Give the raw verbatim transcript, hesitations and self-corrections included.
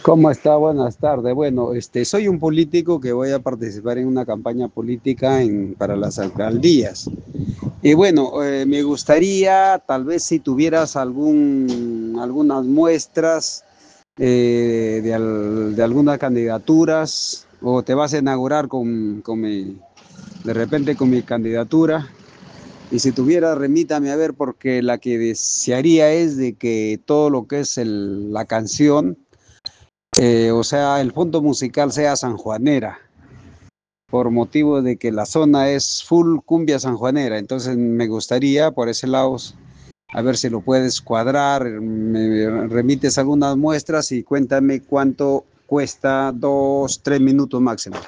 ¿Cómo está? Buenas tardes. Bueno, este, soy un político que voy a participar en una campaña política en- para las alcaldías. Y bueno, eh, me gustaría, tal vez si tuvieras algún, algunas muestras eh, de, al- de algunas candidaturas, o te vas a inaugurar con, con mi, de repente con mi candidatura. Y si tuviera, remítame a ver, porque la que desearía es de que todo lo que es el- la canción, eh, o sea, el fondo musical sea sanjuanera, por motivo de que la zona es full cumbia sanjuanera. Entonces me gustaría por ese lado, a ver si lo puedes cuadrar, me remites algunas muestras y cuéntame cuánto cuesta, dos, tres minutos máximo.